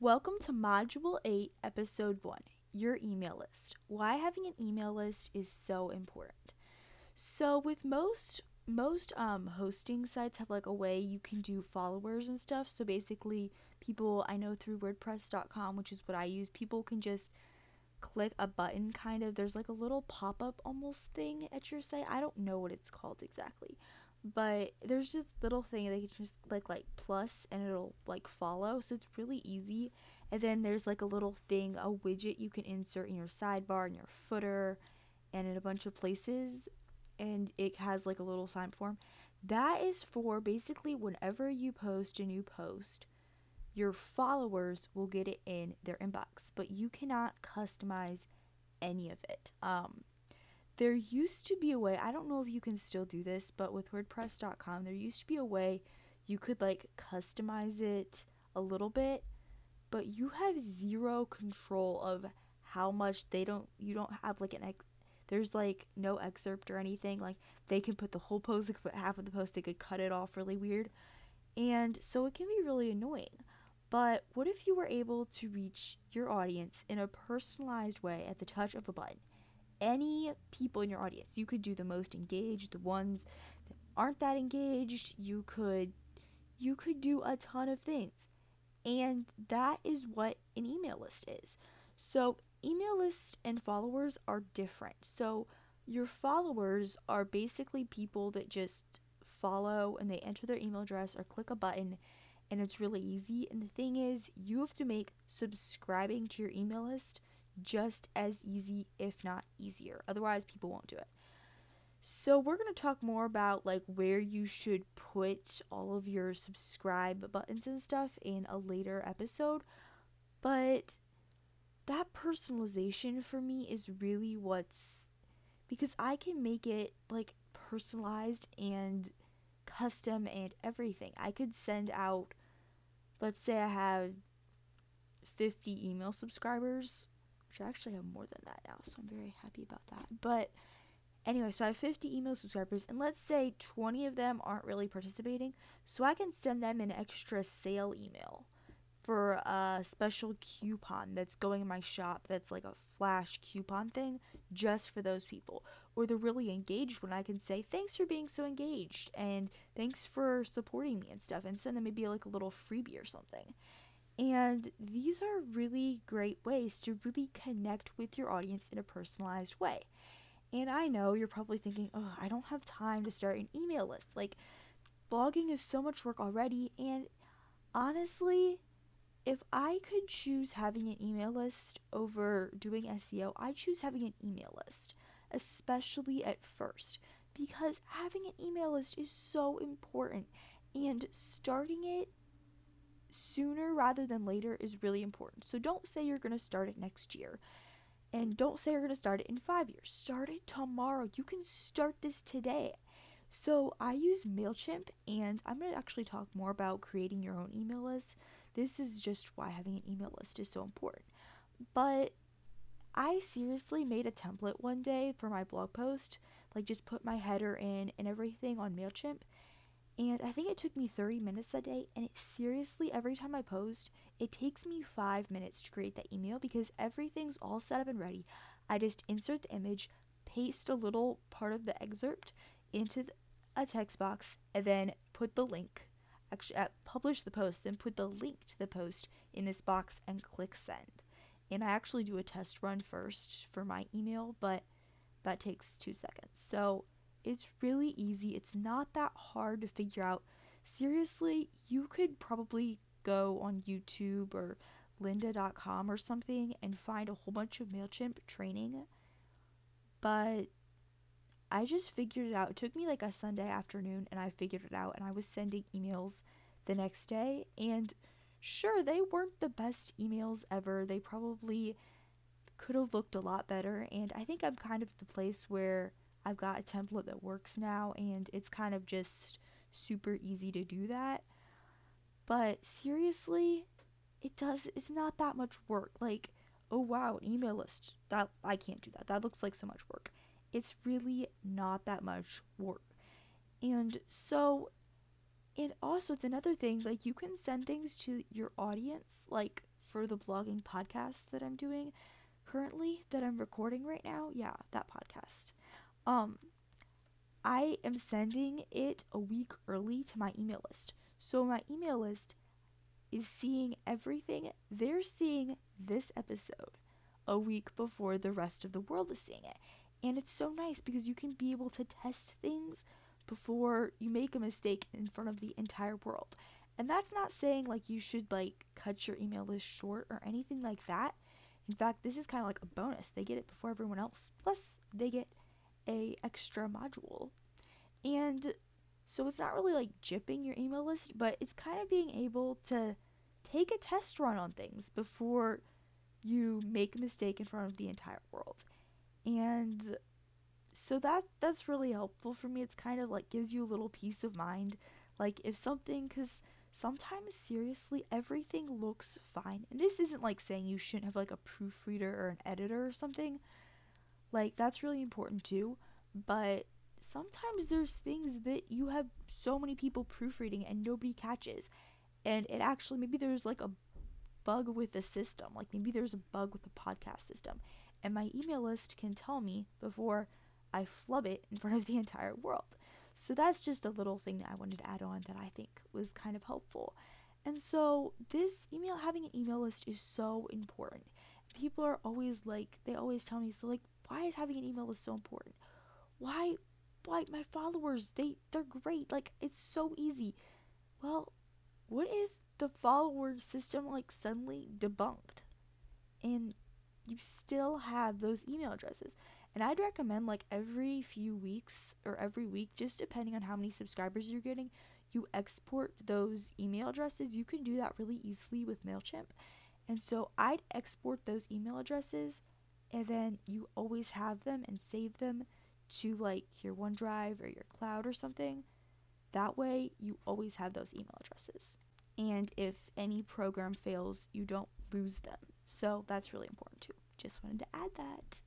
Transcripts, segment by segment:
Welcome to Module 8, Episode 1, Your Email List. Why having an email list is so important. So with most hosting sites have like a way you can do followers and stuff. So basically people I know through wordpress.com, which is what I use, people can just click a button kind of. There's like a little pop-up almost thing at your site. I don't know what it's called exactly. But there's this little thing they can just like plus and it'll like follow. So it's really easy. And then there's like a little thing, a widget you can insert in your sidebar, in your footer, and in a bunch of places. And it has like a little sign form. That is for basically whenever you post a new post, your followers will get it in their inbox, but you cannot customize any of it. There used to be a way, I don't know if you can still do this, but with WordPress.com, there used to be a way you could like customize it a little bit, but you have zero control of how much you don't have like there's like no excerpt or anything. Like they can put the whole post, they could put half of the post, they could cut it off really weird. And so it can be really annoying. But what if you were able to reach your audience in a personalized way at the touch of a button? Any people in your audience. You could do the most engaged, the ones that aren't that engaged. You could do a ton of things. And that is what an email list is. So, email lists and followers are different. So, your followers are basically people that just follow and they enter their email address or click a button, and it's really easy. And the thing is, you have to make subscribing to your email list just as easy, if not easier. Otherwise, people won't do it. So we're going to talk more about like where you should put all of your subscribe buttons and stuff in a later episode. But that personalization for me is really what's, because I can make it like personalized and custom and everything. I could send out, let's say I have 50 email subscribers, which I actually have more than that now, so I'm very happy about that. But anyway, so I have 50 email subscribers, and let's say 20 of them aren't really participating, so I can send them an extra sale email for a special coupon that's going in my shop that's like a flash coupon thing just for those people. Or the really engaged one, I can say, thanks for being so engaged, and thanks for supporting me and stuff, and send them maybe like a little freebie or something. And these are really great ways to really connect with your audience in a personalized way. And I know you're probably thinking, oh, I don't have time to start an email list. Like, blogging is so much work already. And honestly, if I could choose having an email list over doing SEO, I choose having an email list, especially at first, because having an email list is so important. And starting it sooner rather than later is really important. So don't say you're going to start it next year. And don't say you're going to start it in 5 years. Start it tomorrow. You can start this today. So I use MailChimp, and I'm going to actually talk more about creating your own email list. This is just why having an email list is so important. But I seriously made a template one day for my blog post, like just put my header in and everything on MailChimp. And I think it took me 30 minutes that day. And it seriously, every time I post, it takes me 5 minutes to create that email because everything's all set up and ready. I just insert the image, paste a little part of the excerpt into a text box, and then put the link. Actually, publish the post, then put the link to the post in this box and click send. And I actually do a test run first for my email, but that takes 2 seconds. So it's really easy. It's not that hard to figure out. Seriously, you could probably go on YouTube or lynda.com or something and find a whole bunch of MailChimp training. But I just figured it out. It took me like a Sunday afternoon and I figured it out, and I was sending emails the next day. And sure, they weren't the best emails ever. They probably could have looked a lot better. And I think I'm kind of at the place where I've got a template that works now, and it's kind of just super easy to do that. But seriously, it's not that much work. Like, oh wow, an email list. That I can't do that. That looks like so much work. It's really not that much work. And so, and also it's another thing, like you can send things to your audience like for the blogging podcast that I'm doing currently, that I'm recording right now. Yeah, that podcast. I am sending it a week early to my email list. So my email list is seeing everything. They're seeing this episode a week before the rest of the world is seeing it. And it's so nice because you can be able to test things before you make a mistake in front of the entire world. And that's not saying like you should like cut your email list short or anything like that. In fact, this is kind of like a bonus. They get it before everyone else. Plus, they get a extra module. And so it's not really like gypping your email list, but it's kind of being able to take a test run on things before you make a mistake in front of the entire world. And so that's really helpful for me. It's kind of like gives you a little peace of mind. Like if something, because sometimes seriously everything looks fine. And this isn't like saying you shouldn't have like a proofreader or an editor or something. Like that's really important too. But sometimes there's things that you have so many people proofreading and nobody catches. And it actually, maybe there's like a bug with the system. Like maybe there's a bug with the podcast system. And my email list can tell me before I flub it in front of the entire world. So that's just a little thing that I wanted to add on that I think was kind of helpful. And so having an email list is so important. People are always like, they always tell me, so like, why is having an email list so important? Why, my followers, they're great. Like, it's so easy. Well, what if the follower system like suddenly debunked and you still have those email addresses? And I'd recommend like every few weeks or every week, just depending on how many subscribers you're getting, you export those email addresses. You can do that really easily with MailChimp. And so I'd export those email addresses and then you always have them and save them to like your OneDrive or your cloud or something. That way you always have those email addresses. And if any program fails, you don't lose them. So that's really important too. Just wanted to add that.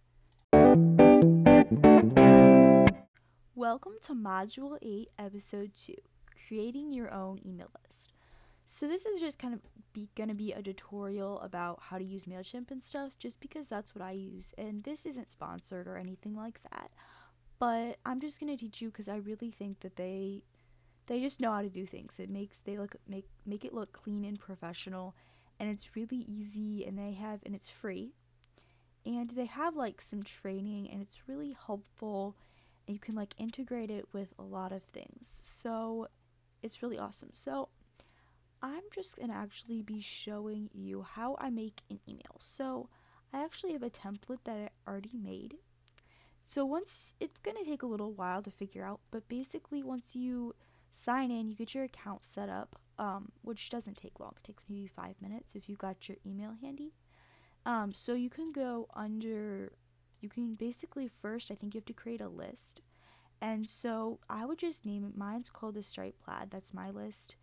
Welcome to Module 8, Episode 2, Creating Your Own Email List. So this is just kind of going to be a tutorial about how to use MailChimp and stuff, just because that's what I use. And this isn't sponsored or anything like that. But I'm just going to teach you because I really think that they just know how to do things. Make it look clean and professional, and it's really easy, and it's free. And they have like some training, and it's really helpful, and you can like integrate it with a lot of things. So it's really awesome. So I'm just going to actually be showing you how I make an email. So I actually have a template that I already made. So it's going to take a little while to figure out, but basically once you sign in, you get your account set up, which doesn't take long. It takes maybe 5 minutes if you got your email handy. So you can basically first, I think you have to create a list. And so I would just name it. Mine's called the Striped Plaid. That's my list.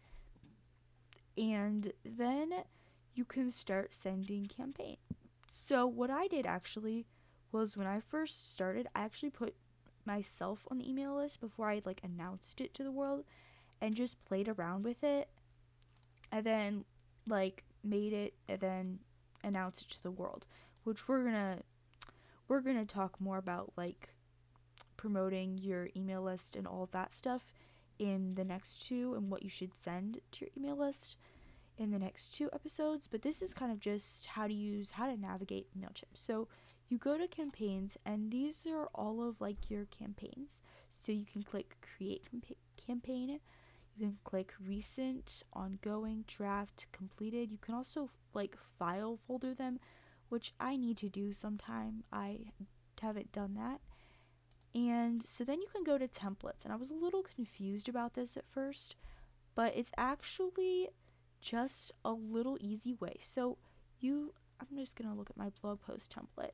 And then you can start sending campaign. So what I did actually was when I first started, I actually put myself on the email list before I like announced it to the world and just played around with it and then like made it and then announced it to the world, which we're gonna talk more about like promoting your email list and all of that stuff in the next two, and what you should send to your email list in the next two episodes. But this is kind of just how to navigate MailChimp. So you go to campaigns, and these are all of like your campaigns. So you can click create campaign. You can click recent, ongoing, draft, completed. You can also like file folder them, which I need to do sometime. I haven't done that. And so then you can go to templates. And I was a little confused about this at first, but it's actually just a little easy way. So I'm just going to look at my blog post template.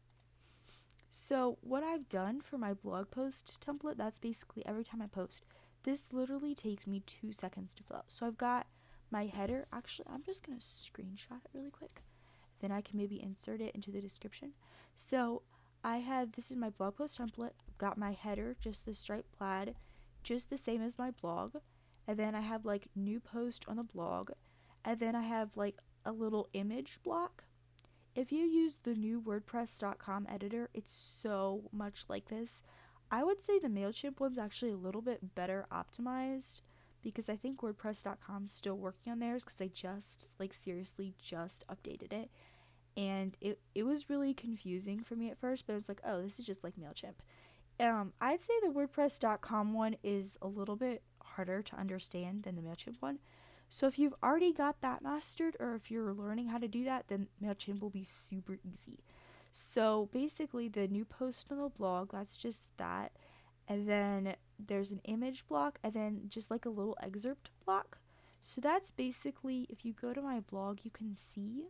So what I've done for my blog post template, that's basically every time I post, this literally takes me 2 seconds to fill out. So I've got my header. Actually, I'm just going to screenshot it really quick. Then I can maybe insert it into the description. So this is my blog post template. I've got my header, just the Striped Plaid, just the same as my blog. And then I have like new post on the blog. And then I have like a little image block. If you use the new WordPress.com editor, it's so much like this. I would say the MailChimp one's actually a little bit better optimized because I think WordPress.com's still working on theirs because I just, like, seriously just updated it. And it was really confusing for me at first, but it was like, oh, this is just like MailChimp. I'd say the WordPress.com one is a little bit harder to understand than the MailChimp one. So if you've already got that mastered, or if you're learning how to do that, then MailChimp will be super easy. So basically, the new post on the blog, that's just that. And then there's an image block, and then just like a little excerpt block. So that's basically, if you go to my blog, you can see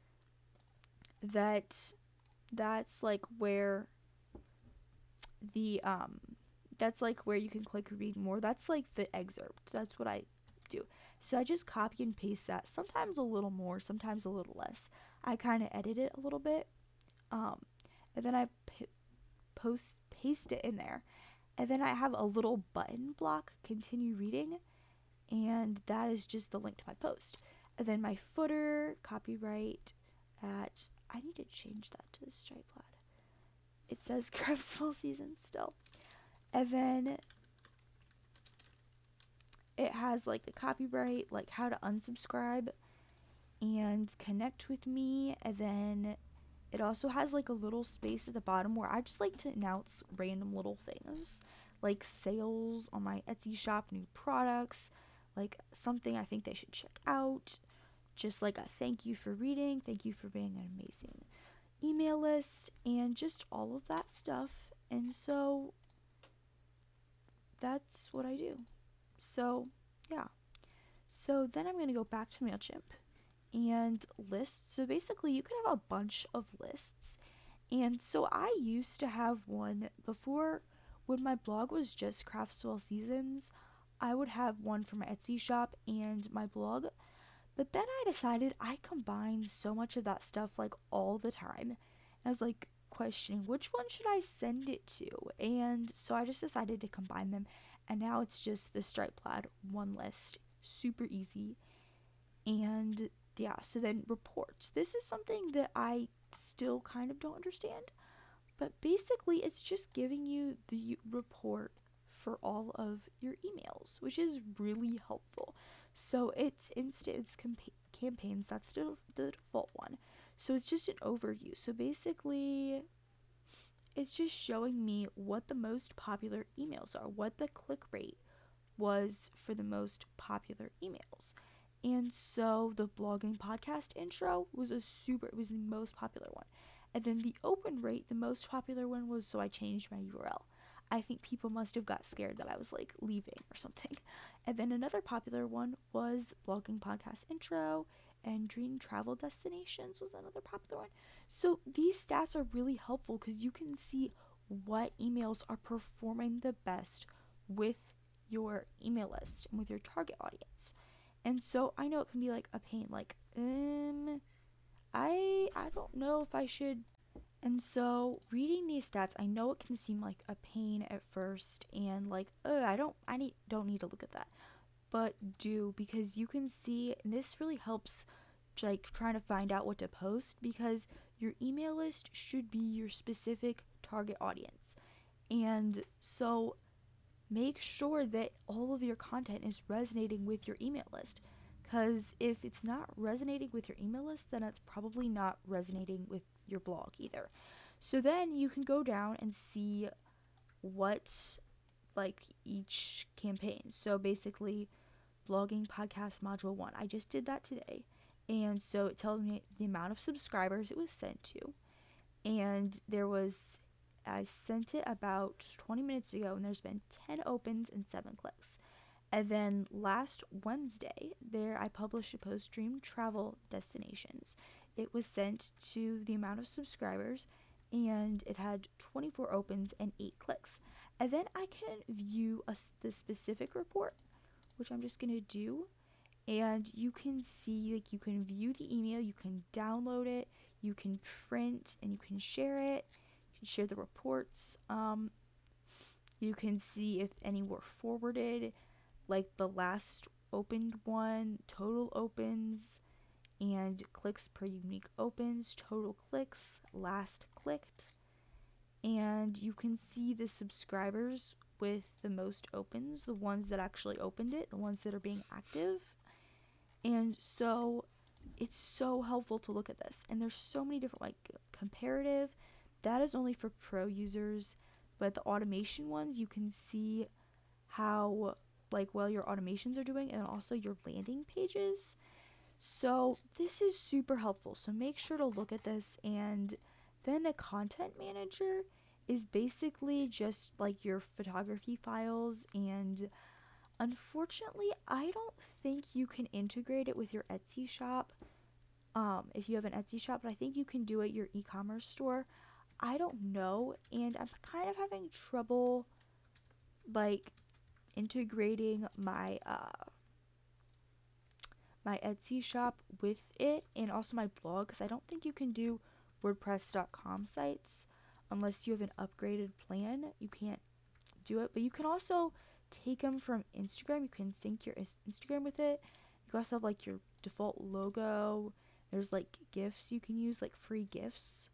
that that's like where the that's like where you can click read more. That's like the excerpt. That's what I do. So I just copy and paste that, sometimes a little more, sometimes a little less. I kind of edit it a little bit, and then I paste it in there, and then I have a little button block, continue reading, and that is just the link to my post. And then my footer, copyright at, I need to change that to the stripe plaid. It says Craftsville Season still. And then it has like the copyright, like how to unsubscribe and connect with me. And then it also has like a little space at the bottom where I just like to announce random little things, like sales on my Etsy shop, new products, like something I think they should check out, just like a thank you for reading, thank you for being an amazing email list, and just all of that stuff. And so that's what I do. So yeah, so then I'm going to go back to MailChimp and lists. So basically you can have a bunch of lists, and so I used to have one before. When my blog was just Craftsville Seasons, I would have one for my Etsy shop and my blog. But then I decided I combined so much of that stuff like all the time. And I was like questioning which one should I send it to. And so I just decided to combine them. And now it's just the stripe plaid one list. Super easy. And yeah, so then reports. This is something that I still kind of don't understand. But basically it's just giving you the report for all of your emails, which is really helpful. So it's instant campaigns, that's the default one. So it's just an overview. So basically it's just showing me what the most popular emails are, what the click rate was for the most popular emails. And so the blogging podcast intro was it was the most popular one. And then the open rate, the most popular one was, so I changed my URL. I think people must have got scared that I was like leaving or something. And then another popular one was blogging podcast intro, and dream travel destinations was another popular one. So these stats are really helpful because you can see what emails are performing the best with your email list and with your target audience. And so I know it can be like a pain, like I don't know if I should. And so reading these stats, I know it can seem like a pain at first, and like, don't need to look at that, but do, because you can see, and this really helps like trying to find out what to post, because your email list should be your specific target audience. And so make sure that all of your content is resonating with your email list, because if it's not resonating with your email list, then it's probably not resonating with your blog either. So then you can go down and see what like each campaign. So basically blogging podcast module 1. I just did that today. And so it tells me the amount of subscribers it was sent to. And I sent it about 20 minutes ago, and there's been 10 opens and 7 clicks. And then last Wednesday, I published a post, Dream Travel Destinations. It was sent to the amount of subscribers, and it had 24 opens and 8 clicks. And then I can view the specific report, which I'm just going to do. And you can see, like, you can view the email, you can download it, you can print, and you can share it. You can share the reports. You can see if any were forwarded, like the last opened one, total opens, and clicks per unique opens, total clicks, last clicked, and you can see the subscribers with the most opens, the ones that actually opened it, the ones that are being active. And so it's so helpful to look at this. And there's so many different, like, comparative. That is only for pro users, but the automation ones, you can see how, like, well your automations are doing, and also your landing pages. So this is super helpful. So make sure to look at this. And then the content manager is basically just like your photography files, and unfortunately I don't think you can integrate it with your Etsy shop if you have an Etsy shop, but I think you can do it your e-commerce store. I don't know, and I'm kind of having trouble like integrating my Etsy shop with it, and also my blog, because I don't think you can do WordPress.com sites unless you have an upgraded plan. You can't do it, but you can also take them from Instagram. You can sync your Instagram with it. You can also have like your default logo. There's like gifts you can use, like free gifts.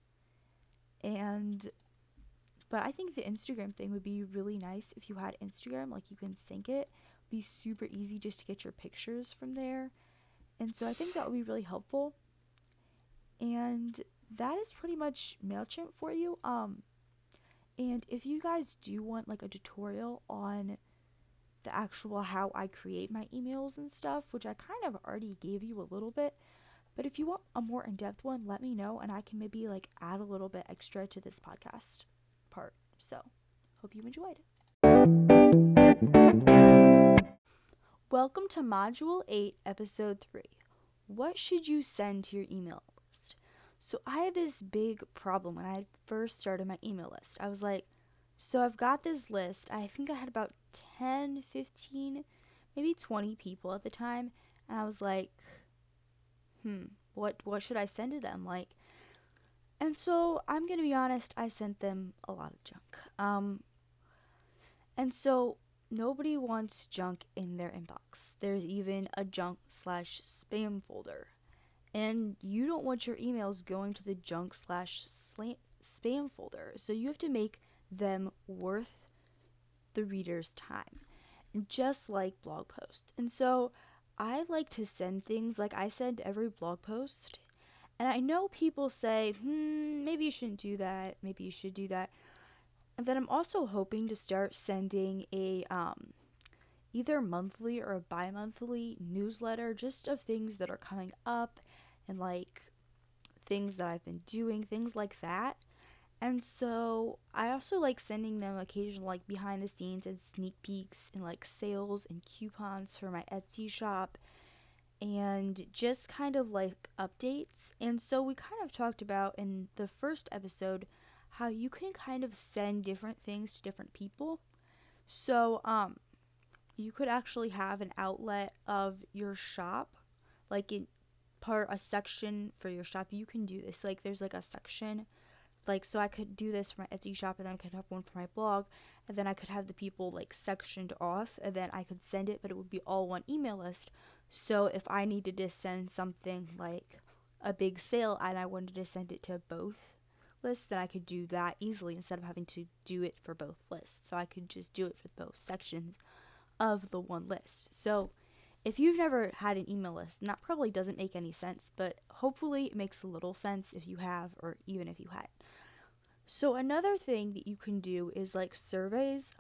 But I think the Instagram thing would be really nice if you had Instagram. Like, you can sync it. It'd be super easy just to get your pictures from there. And so I think that would be really helpful. And that is pretty much MailChimp for you. And if you guys do want like a tutorial on the actual how I create my emails and stuff, which I kind of already gave you a little bit, but if you want a more in-depth one, let me know, and I can maybe like add a little bit extra to this podcast part. So, hope you enjoyed. Welcome to Module 8, Episode 3. What should you send to your email list? So I had this big problem when I first started my email list. I was like, so I've got this list. I think I had about 10, 15, maybe 20 people at the time. And I was like, what should I send to them? Like, and so I'm going to be honest, I sent them a lot of junk. And so nobody wants junk in their inbox. There's even a junk/spam folder. And you don't want your emails going to the junk/spam folder. So you have to make them worth the reader's time, just like blog posts. And so I like to send things, like I send every blog post. And I know people say, maybe you shouldn't do that. Maybe you should do that. And then I'm also hoping to start sending a either monthly or a bi-monthly newsletter just of things that are coming up and like things that I've been doing, things like that. And so I also like sending them occasional like behind the scenes and sneak peeks and like sales and coupons for my Etsy shop and just kind of like updates. And so we kind of talked about in the first episode how you can kind of send different things to different people. So you could actually have an outlet of your shop, like in a section for your shop. You can do this, like there's like a section, like, so I could do this for my Etsy shop, and then I could have one for my blog, and then I could have the people like sectioned off, and then I could send it, but it would be all one email list. So if I needed to send something like a big sale and I wanted to send it to both lists, then I could do that easily instead of having to do it for both lists. So I could just do it for both sections of the one list. So if you've never had an email list, and that probably doesn't make any sense, but hopefully it makes a little sense if you have, or even if you hadn't. So another thing that you can do is like surveys,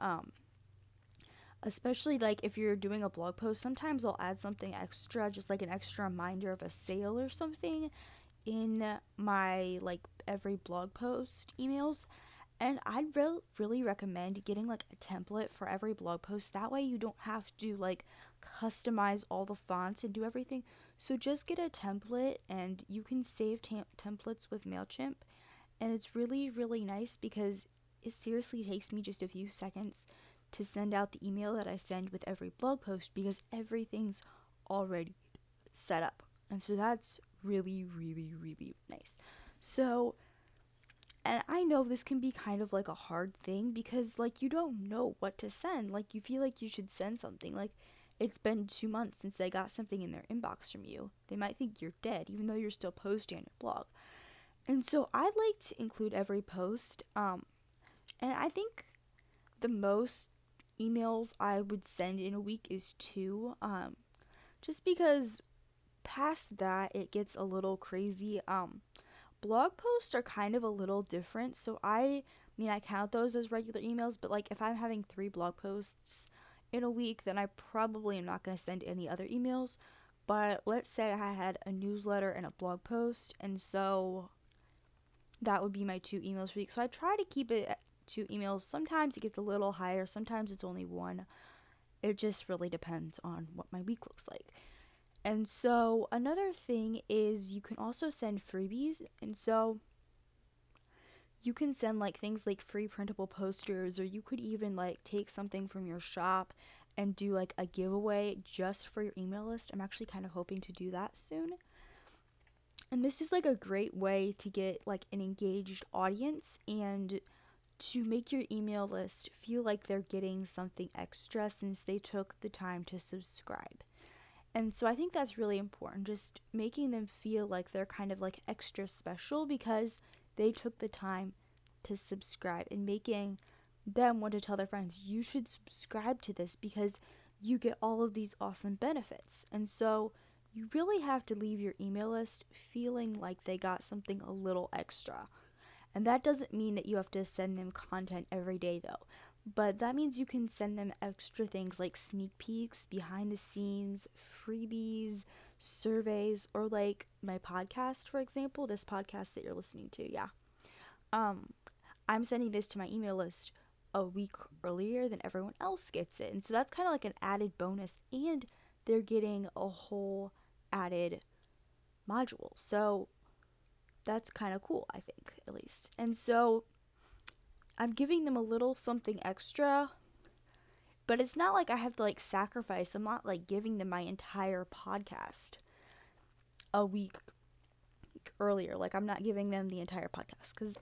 especially like if you're doing a blog post. Sometimes I'll add something extra, just like an extra reminder of a sale or something in my like every blog post emails. And I'd really recommend getting like a template for every blog post. That way you don't have to like customize all the fonts and do everything. So just get a template, and you can save templates with MailChimp. And it's really, really nice because it seriously takes me just a few seconds to send out the email that I send with every blog post, because everything's already set up. And so that's really, really, really nice. So, and I know this can be kind of like a hard thing because like you don't know what to send. Like you feel like you should send something. Like it's been 2 months since they got something in their inbox from you. They might think you're dead, even though you're still posting on your blog. And so I like to include every post. And I think the most emails I would send in a week is 2. Just because past that it gets a little crazy. Blog posts are kind of a little different. So I count those as regular emails, but like if I'm having 3 blog posts in a week, then I probably am not going to send any other emails. But let's say I had a newsletter and a blog post, and so that would be my 2 emails per week. So I try to keep it at 2 emails. Sometimes it gets a little higher, sometimes it's only 1. It just really depends on what my week looks like. And so another thing is you can also send freebies. And so you can send like things like free printable posters, or you could even like take something from your shop and do like a giveaway just for your email list. I'm actually kind of hoping to do that soon. And this is like a great way to get like an engaged audience and to make your email list feel like they're getting something extra since they took the time to subscribe. And so I think that's really important, just making them feel like they're kind of like extra special because they took the time to subscribe, and making them want to tell their friends, you should subscribe to this because you get all of these awesome benefits. And so you really have to leave your email list feeling like they got something a little extra. And that doesn't mean that you have to send them content every day though. But that means you can send them extra things like sneak peeks, behind the scenes, freebies, surveys, or like my podcast, for example, this podcast that you're listening to. Yeah. I'm sending this to my email list a week earlier than everyone else gets it. And so that's kind of like an added bonus, and they're getting a whole added module. So that's kind of cool, I think, at least. And so I'm giving them a little something extra, but it's not like I have to like sacrifice. I'm not like giving them my entire podcast a week earlier. Like I'm not giving them the entire podcast because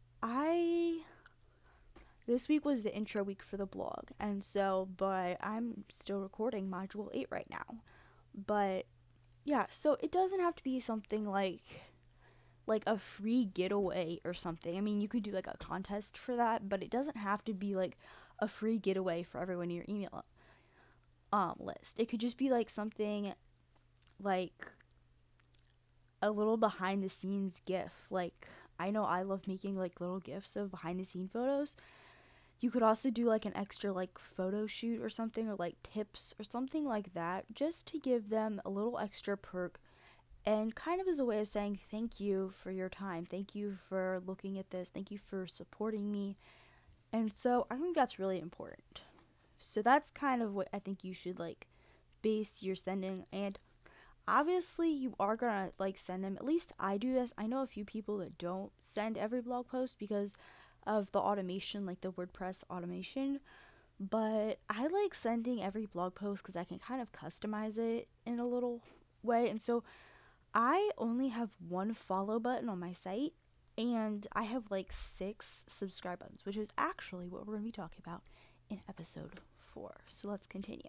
this week was the intro week for the blog, and so, but I'm still recording module 8 right now. But yeah, so it doesn't have to be something like a free getaway or something. I mean, you could do like a contest for that, but it doesn't have to be like a free getaway for everyone in your email list. It could just be like something like a little behind the scenes gif. Like I know I love making like little gifs of behind the scene photos. You could also do like an extra like photo shoot or something, or like tips or something like that, just to give them a little extra perk, and kind of as a way of saying thank you for your time, thank you for looking at this, thank you for supporting me. And so I think that's really important. So that's kind of what I think you should like base your sending. And obviously you are gonna like send them, at least I do this. I know a few people that don't send every blog post because of the automation, like the WordPress automation, but I like sending every blog post because I can kind of customize it in a little way. And so I only have 1 follow button on my site, and I have like 6 subscribe buttons, which is actually what we're going to be talking about in episode 4. So let's continue.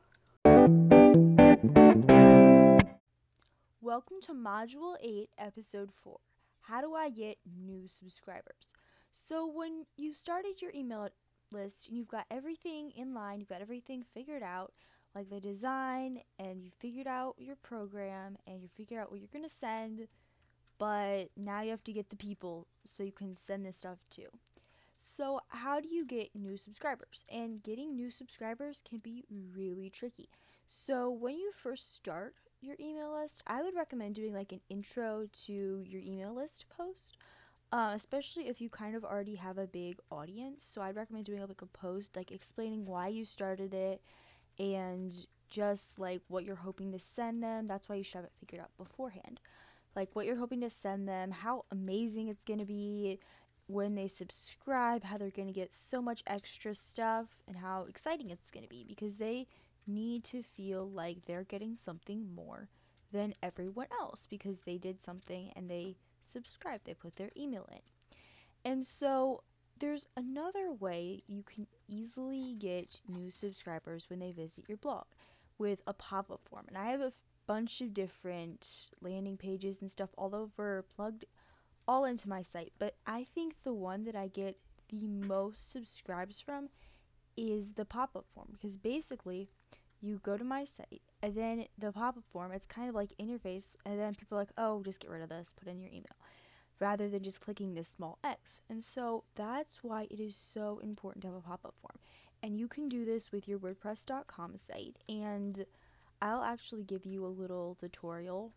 Welcome to Module 8, Episode 4. How do I get new subscribers? So when you started your email list and you've got everything in line, you've got everything figured out, like the design, and you figured out your program, and you figured out what you're going to send, but now you have to get the people so you can send this stuff to. So how do you get new subscribers? And getting new subscribers can be really tricky. So when you first start your email list, I would recommend doing like an intro to your email list post, especially if you kind of already have a big audience. So I'd recommend doing like a post like explaining why you started it and just like what you're hoping to send them. That's why you should have it figured out beforehand. Like what you're hoping to send them, how amazing it's going to be when they subscribe, how they're going to get so much extra stuff, and how exciting it's going to be, because they need to feel like they're getting something more than everyone else because they did something and they subscribed, they put their email in. And so there's another way you can easily get new subscribers when they visit your blog, with a pop-up form. And I have a bunch of different landing pages and stuff all over, plugged all into my site. But I think the one that I get the most subscribes from is the pop-up form, because basically you go to my site and then the pop-up form, it's kind of like interface, and then people are like, oh, just get rid of this, put in your email, rather than just clicking this small X. And so that's why it is so important to have a pop-up form. And you can do this with your WordPress.com site, and I'll actually give you a little tutorial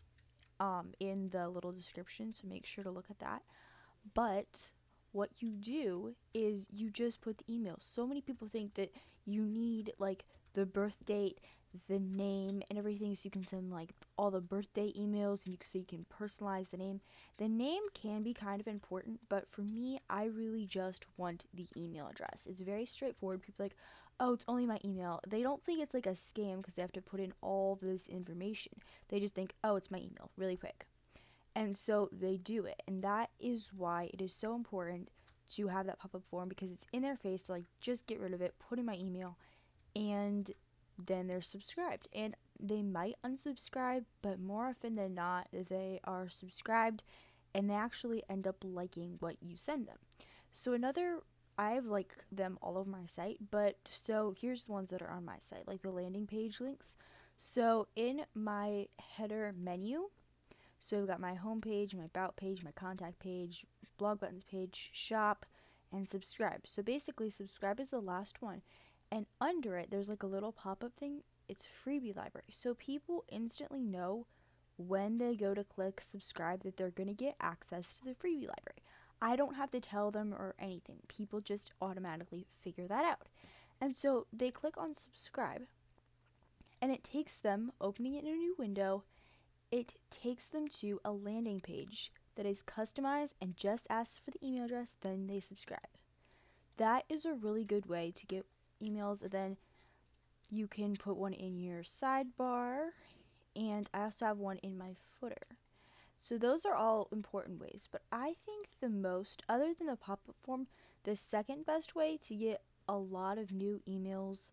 in the little description, so make sure to look at that. But what you do is you just put the email. So many people think that you need like the birth date, the name, and everything, so you can send like all the birthday emails, and so you can personalize the name. The name can be kind of important, but for me, I really just want the email address. It's very straightforward. People are like, oh, it's only my email. They don't think it's like a scam because they have to put in all this information. They just think, oh, it's my email, really quick. And so they do it. And that is why it is so important to have that pop-up form, because it's in their face. So like, just get rid of it, put in my email, and then they're subscribed. And they might unsubscribe, but more often than not, they are subscribed and they actually end up liking what you send them. So I have like them all over my site, but so here's the ones that are on my site, like the landing page links. So in my header menu, so I've got my home page, my about page, my contact page, blog buttons page, shop, and subscribe. So basically, subscribe is the last one. And under it, there's like a little pop-up thing. It's freebie library. So people instantly know when they go to click subscribe that they're going to get access to the freebie library. I don't have to tell them or anything. People just automatically figure that out. And so they click on subscribe, and it takes them, opening it in a new window, it takes them to a landing page that is customized and just asks for the email address, then they subscribe. That is a really good way to get emails. And then you can put one in your sidebar, and I also have one in my footer. So those are all important ways, but I think the most, other than the pop-up form, the second best way to get a lot of new emails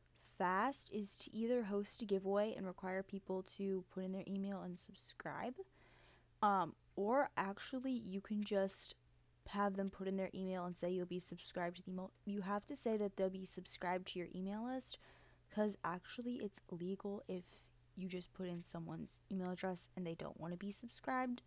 fast is to either host a giveaway and require people to put in their email and subscribe, or actually you can just have them put in their email and say you'll be subscribed to the email. You have to say that they'll be subscribed to your email list, because actually it's illegal if you just put in someone's email address and they don't want to be subscribed.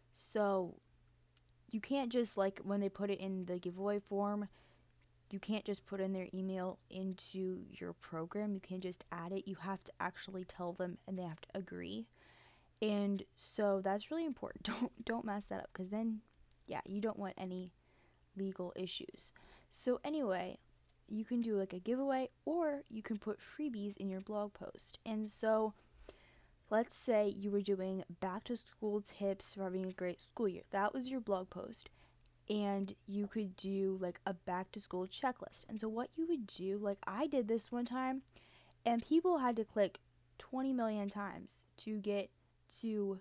So you can't just, like, when they put it in the giveaway form, you can't just put in their email into your program. You can't just add it. You have to actually tell them, and they have to agree. And so that's really important. Don't mess that up, because then, yeah, you don't want any legal issues. So anyway, you can do like a giveaway, or you can put freebies in your blog post. And so let's say you were doing back to school tips for having a great school year. That was your blog post. And you could do like a back to school checklist. And so what you would do, like I did this one time, and people had to click 20 million times to get to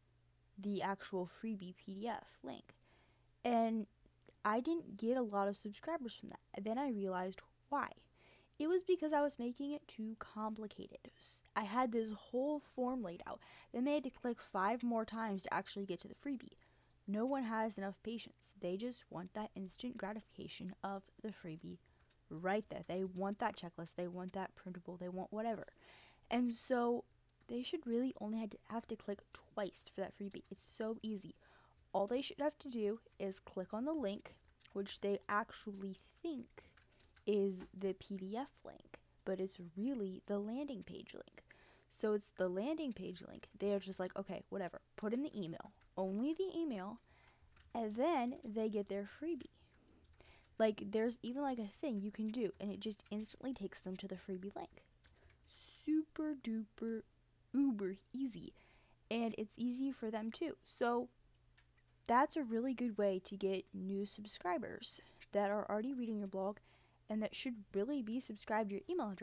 the actual freebie PDF link. And I didn't get a lot of subscribers from that. And then I realized why. It was because I was making it too complicated. I had this whole form laid out. Then they had to click 5 more times to actually get to the freebie. No one has enough patience. They just want that instant gratification of the freebie right there. They want that checklist. They want that printable. They want whatever. And so they should really only have to click twice for that freebie. It's so easy. All they should have to do is click on the link, which they actually think is the PDF link, but it's really the landing page link. So it's the landing page link. They are just like, okay, whatever, put in the email, only the email, and then they get their freebie. Like, there's even like a thing you can do, and it just instantly takes them to the freebie link. Super duper uber easy, and it's easy for them too. So that's a really good way to get new subscribers that are already reading your blog and that should really be subscribed to your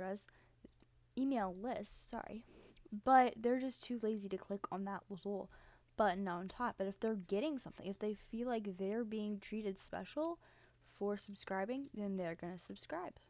email list, but they're just too lazy to click on that little button on top. But if they're getting something, if they feel like they're being treated special for subscribing, then they're going to subscribe.